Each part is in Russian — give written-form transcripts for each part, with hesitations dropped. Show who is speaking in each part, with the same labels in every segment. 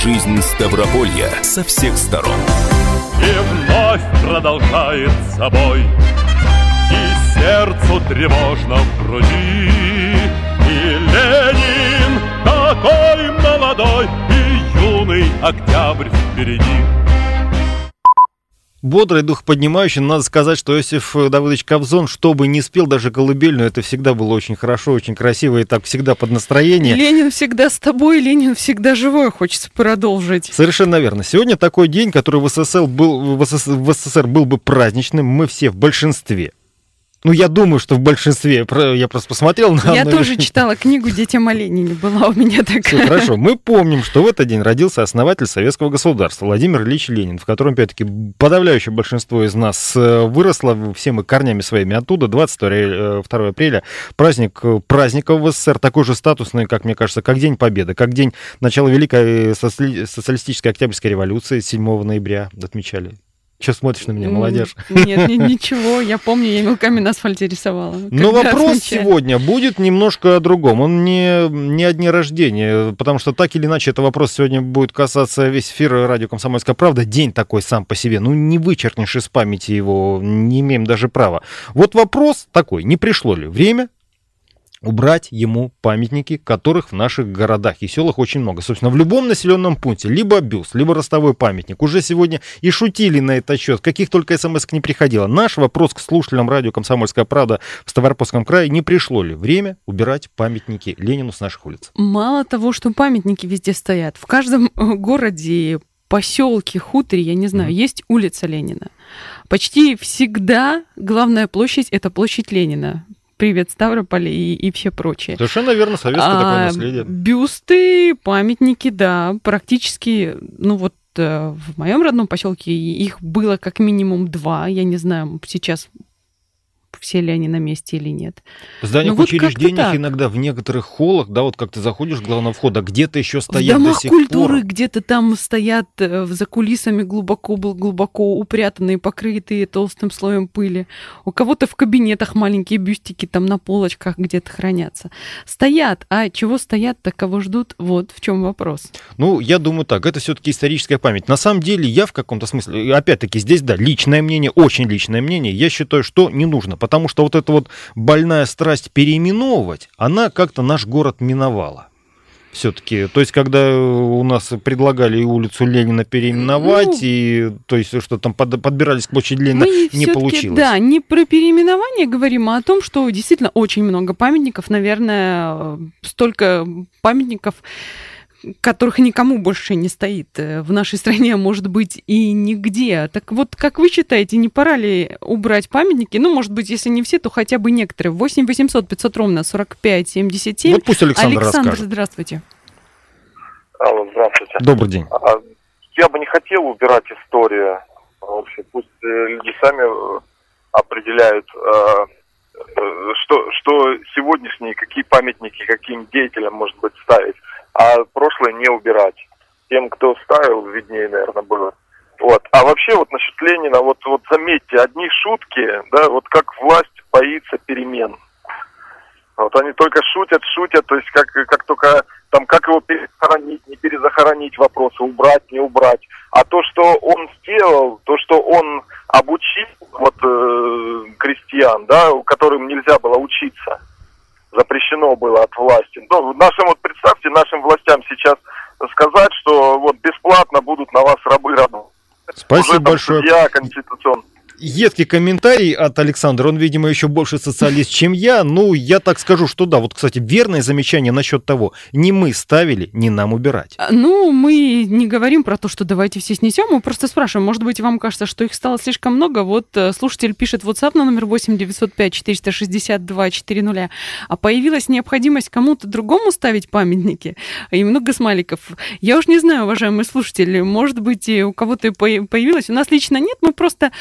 Speaker 1: жизнь Ставрополья со всех сторон.
Speaker 2: И вновь продолжает собой, и сердцу тревожно в груди. И Ленин такой молодой, и юный октябрь впереди.
Speaker 3: Бодрый, духоподнимающий. Надо сказать, что Иосиф Давыдович Кобзон, что бы ни спел, даже колыбельную, это всегда было очень хорошо, очень красиво, и так всегда под настроение.
Speaker 4: Ленин всегда с тобой, Ленин всегда живой, хочется продолжить.
Speaker 3: Совершенно верно. Сегодня такой день, который в СССР был бы праздничным, мы все в большинстве. Ну, я думаю, что в большинстве. Я просто посмотрел на...
Speaker 4: Я тоже читала книгу «Детям о Ленине», была у меня такая.
Speaker 3: Все хорошо. Мы помним, что в этот день родился основатель советского государства Владимир Ильич Ленин, в котором, опять-таки, подавляющее большинство из нас выросло, все мы корнями своими оттуда. 22 апреля, праздник праздников в СССР, такой же статусный, как мне кажется, как День Победы, как день начала Великой социалистической Октябрьской революции 7 ноября отмечали. Что смотришь на меня, молодежь?
Speaker 4: Нет, ничего, я помню, я мелками на асфальте рисовала.
Speaker 3: Но вопрос сегодня будет немножко о другом. Он не о дне рождения, потому что так или иначе, это вопрос сегодня будет касаться весь эфир радио «Комсомольская правда». День такой сам по себе. Ну, не вычеркнешь из памяти его, не имеем даже права. Вот вопрос такой, не пришло ли время убрать ему памятники, которых в наших городах и селах очень много. Собственно, в любом населенном пункте либо бюст, либо ростовой памятник. Уже сегодня и шутили на этот счет, каких только смс не приходило. Наш вопрос к слушателям радио «Комсомольская правда» в Ставропольском крае: не пришло ли время убирать памятники Ленину с наших улиц?
Speaker 4: Мало того, что памятники везде стоят, в каждом городе, поселке, хуторе, я не знаю, есть улица Ленина. Почти всегда главная площадь — это площадь Ленина. Привет, Ставрополь и все прочее.
Speaker 3: Совершенно верно, советское такое наследие.
Speaker 4: Бюсты, памятники, да, практически, ну вот в моем родном поселке их было как минимум 2. Я не знаю, сейчас все ли они на месте или нет.
Speaker 3: В зданиях учреждениях иногда в некоторых холлах, да, вот как ты заходишь с главного входа, где-то еще стоят до сих пор.
Speaker 4: В домах культуры где-то там стоят за кулисами глубоко упрятанные, покрытые толстым слоем пыли. У кого-то в кабинетах маленькие бюстики там на полочках где-то хранятся. Стоят, а чего стоят-то, кого ждут, вот в чем вопрос.
Speaker 3: Ну, я думаю так, это все-таки историческая память. На самом деле, я в каком-то смысле, опять-таки, здесь, да, личное мнение, очень личное мнение, я считаю, что не нужно, потому что вот эта вот больная страсть переименовывать, она как-то наш город миновала. Все-таки, то есть, когда у нас предлагали улицу Ленина переименовать, и то есть, что там подбирались к площади Ленина, не получилось.
Speaker 4: Да, не про переименование говорим, а о том, что действительно очень много памятников, наверное, столько памятников, которых никому больше не стоит в нашей стране, может быть, и нигде. Так вот, как вы считаете, не пора ли убрать памятники? Ну, может быть, если не все, то хотя бы некоторые. 8 800 500 ровно 45 77.
Speaker 3: Вот пусть Александр расскажет.
Speaker 4: Здравствуйте.
Speaker 5: Алло, здравствуйте.
Speaker 3: Добрый день.
Speaker 5: Я бы не хотел убирать историю. Вообще, пусть люди сами определяют, что сегодняшние, какие памятники, каким деятелям, может быть, ставить. А прошлое не убирать. Тем, кто ставил, виднее, наверное, было. Вот. А вообще, вот насчет Ленина, вот заметьте, одни шутки, да, вот как власть боится перемен. Вот они только шутят, то есть как только там, как его перезахоронить, не перезахоронить вопросы, убрать, не убрать. А то, что он сделал, то, что он обучил крестьян, да, которым нельзя было учиться, запрещено было от власти. Ну, представьте, нашим властям сейчас сказать, что вот бесплатно будут на вас рабы работать.
Speaker 3: Спасибо большое.
Speaker 5: Судья конституционный.
Speaker 3: Едкий комментарий от Александра. Он, видимо, еще больше социалист, чем я. Ну, я так скажу, что да. Вот, кстати, верное замечание насчет того. Не мы ставили, не нам убирать.
Speaker 4: Ну, мы не говорим про то, что давайте все снесем. Мы просто спрашиваем. Может быть, вам кажется, что их стало слишком много? Вот слушатель пишет в WhatsApp на номер 8 905 462 400. А появилась необходимость кому-то другому ставить памятники? И много смайликов. Я уж не знаю, уважаемые слушатели. Может быть, у кого-то появилось. У нас лично нет. Мы просто...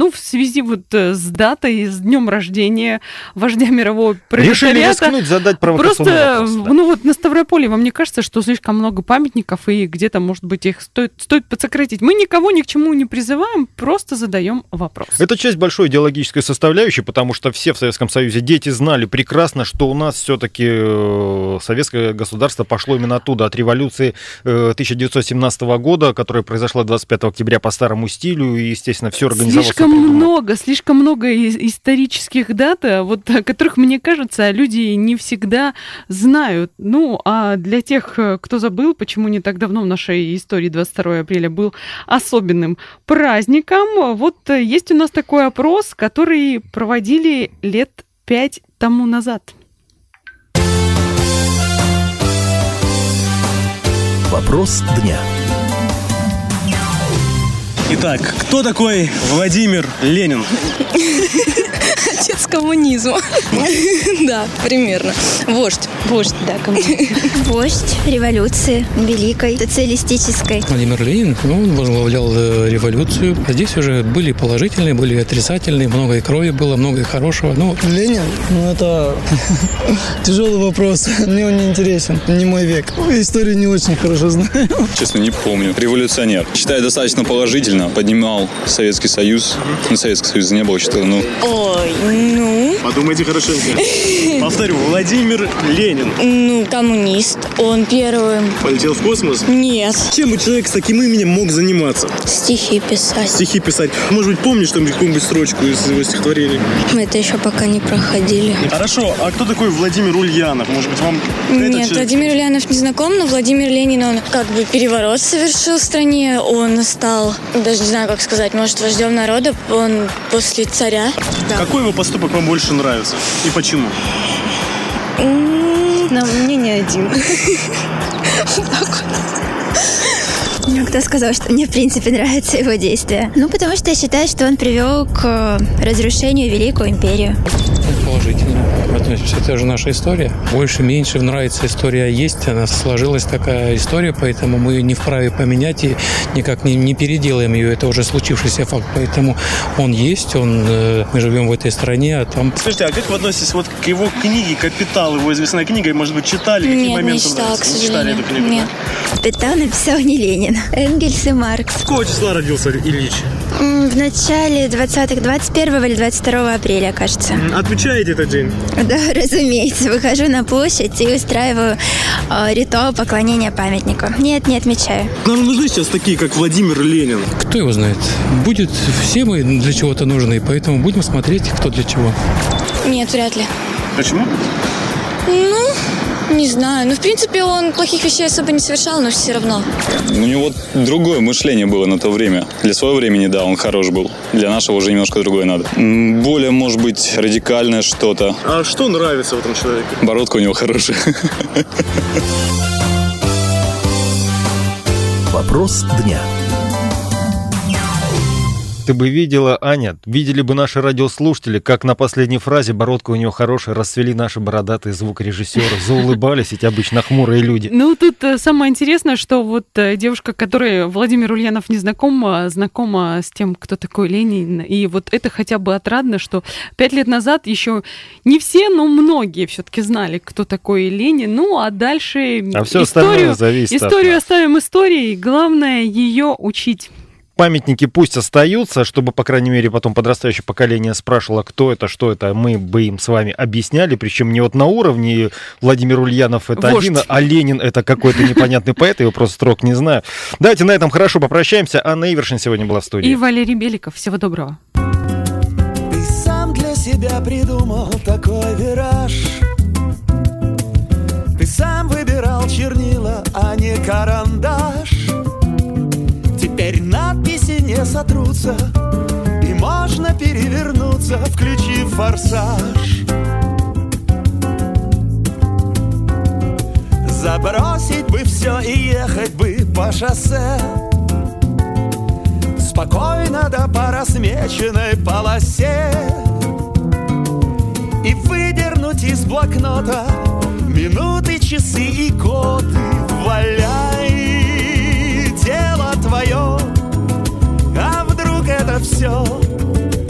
Speaker 4: в связи вот с датой, с днем рождения вождя мирового пролетариата.
Speaker 3: Решили рискнуть, задать провокационный вопрос.
Speaker 4: На Ставрополе вам не кажется, что слишком много памятников, и где-то, может быть, их стоит подсократить? Мы никого ни к чему не призываем, просто задаем вопрос.
Speaker 3: Это часть большой идеологической составляющей, потому что все в Советском Союзе дети знали прекрасно, что у нас все-таки советское государство пошло именно оттуда, от революции 1917 года, которая произошла 25 октября по старому стилю, и, естественно, все организовалось.
Speaker 4: Слишком много исторических дат, вот, о которых, мне кажется, люди не всегда знают. А для тех, кто забыл, почему не так давно в нашей истории 22 апреля был особенным праздником, вот есть у нас такой опрос, который проводили лет 5 тому назад.
Speaker 1: Вопрос дня.
Speaker 6: Итак, кто такой Владимир Ленин?
Speaker 7: Отец коммунизма. Да, примерно. Вождь, да, коммунизм.
Speaker 8: Вождь революции великой, социалистической.
Speaker 9: Владимир Ленин, он возглавлял революцию. А здесь уже были положительные, были отрицательные, много и крови было, много и хорошего.
Speaker 10: Ленин? Это тяжелый вопрос. Мне он не интересен, не мой век. Историю не очень хорошо знаю.
Speaker 11: Честно, не помню. Революционер. Считаю, достаточно положительно. Поднимал Советский Союз. Советского Союза не было, считаю,
Speaker 6: Подумайте хорошенько. Повторю, Владимир Ленин.
Speaker 7: Коммунист. Он первым.
Speaker 6: Полетел в космос?
Speaker 7: Нет.
Speaker 6: Чем бы человек с таким именем мог заниматься?
Speaker 7: Стихи писать.
Speaker 6: Может быть, помнишь там какую-нибудь строчку из его стихотворений?
Speaker 7: Мы это еще пока не проходили.
Speaker 6: Хорошо, а кто такой Владимир Ульянов? Может быть, вам...
Speaker 7: Нет, Владимир Ульянов не знаком, но Владимир Ленин, он переворот совершил в стране. Он стал, даже не знаю, как сказать, может, вождем народа. Он после царя.
Speaker 6: Да. Какой его поступок вам больше нравится? И почему?
Speaker 7: Мне не один.
Speaker 8: Кто сказал, что мне, в принципе, нравятся его действия? Потому что я считаю, что он привел к разрушению Великую империю.
Speaker 9: Положительно. Это же наша история. Больше-меньше нравится история есть. Она сложилась такая история, поэтому мы ее не вправе поменять и никак не переделаем ее. Это уже случившийся факт. Поэтому он есть, мы живем в этой стране, а там...
Speaker 6: Слушайте, а как вы относитесь к его книге «Капитал», его известная книга, может быть, читали?
Speaker 7: Нет, не читала, к сожалению.
Speaker 6: Читали эту книгу?
Speaker 7: Нет.
Speaker 8: «Капитал» написал не Ленин, Энгельс и Маркс.
Speaker 6: Какого числа родился Ильич?
Speaker 8: В начале 21 или 22 апреля, кажется.
Speaker 6: Отмечаете этот день?
Speaker 8: Да, разумеется. Выхожу на площадь и устраиваю ритуал поклонения памятнику. Нет, не отмечаю.
Speaker 6: Нам нужны сейчас такие, как Владимир Ленин.
Speaker 9: Кто его знает? Все мы для чего-то нужны, поэтому будем смотреть, кто для чего.
Speaker 7: Нет, вряд ли.
Speaker 6: Почему?
Speaker 7: Не знаю. В принципе, он плохих вещей особо не совершал, но все равно.
Speaker 11: У него другое мышление было на то время. Для своего времени, да, он хорош был. Для нашего уже немножко другое надо. Более, может быть, радикальное что-то.
Speaker 6: А что нравится в этом человеке?
Speaker 11: Бородка у него хорошая.
Speaker 1: Вопрос дня.
Speaker 3: Ты бы видела, Аня, видели бы наши радиослушатели, как на последней фразе бородка у него хорошая, расцвели наши бородатые звукорежиссеры, заулыбались эти обычно хмурые люди.
Speaker 4: Тут самое интересное, что вот девушка, которой Владимир Ульянов не знакома с тем, кто такой Ленин, и вот это хотя бы отрадно, что 5 лет назад еще не все, но многие все-таки знали, кто такой Ленин, а дальше историю оставим историей, главное ее учить.
Speaker 3: Памятники пусть остаются, чтобы, по крайней мере, потом подрастающее поколение спрашивало, кто это, что это, мы бы им с вами объясняли, причем не на уровне Владимир Ульянов это вождь. Один, а Ленин это какой-то непонятный поэт, я его просто строк не знаю. Давайте на этом хорошо попрощаемся. Анна Ивершин сегодня была в студии.
Speaker 4: И Валерий Беликов. Всего доброго.
Speaker 12: Ты сам для себя придумал такой вираж. Ты сам выбирал чернила, а не карандаш. Теперь надписи не сотрутся, и можно перевернуться, включив форсаж. Забросить бы все и ехать бы по шоссе спокойно да по размеченной полосе и выдернуть из блокнота минуты, часы и годы. Валяй, дело твое, а вдруг это все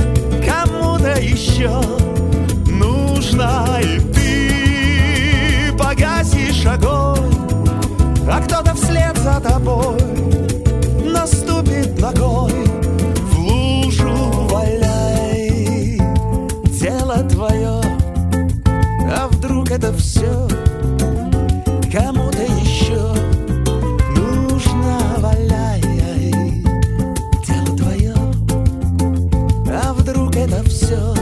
Speaker 12: еще нужно, и ты погасишь огонь, а кто-то вслед за тобой наступит ногой в лужу. Валяй, дело твое, а вдруг это все кому-то еще нужно. Валяй, дело твое, а вдруг это все.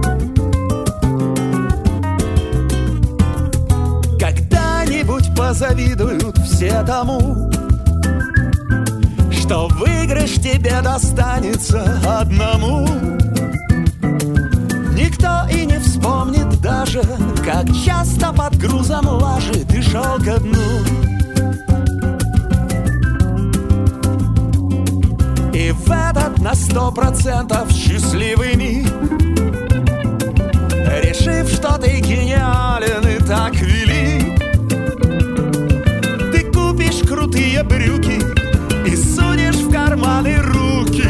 Speaker 12: Когда-нибудь позавидуют все тому, что выигрыш тебе достанется одному. Никто и не вспомнит даже, как часто под грузом лажи ты шел ко дну. И в этот на 100% счастливый миг, решив, что ты гениален и так велик, ты купишь крутые брюки и сунешь в карманы руки.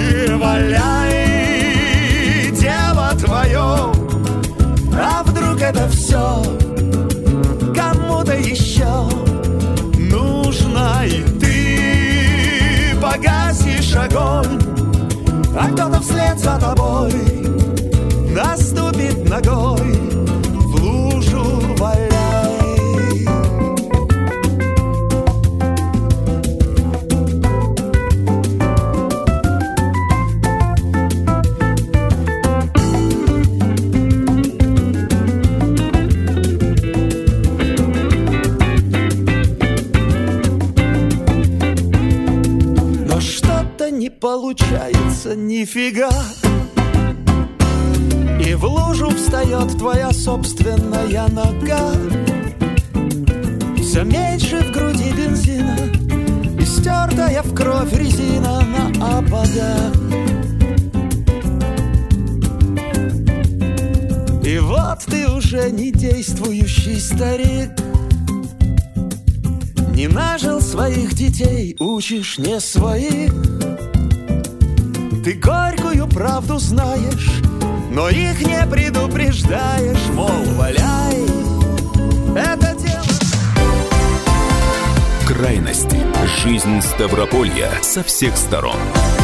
Speaker 12: Валяй, дело твое, а вдруг это все кому-то еще нужно, и ты погасишь огонь, а кто-то вслед за тобой наступит ногой в лужу. Валяй. Не получается нифига, и в лужу встает твоя собственная нога. Все меньше в груди бензина и стертая в кровь резина на ободах. И вот ты уже не действующий старик, не нажил своих детей, учишь не своих. Ты горькую правду знаешь, но их не предупреждаешь, мол, валяй, это дело.
Speaker 1: Крайности. Жизнь Ставрополья со всех сторон.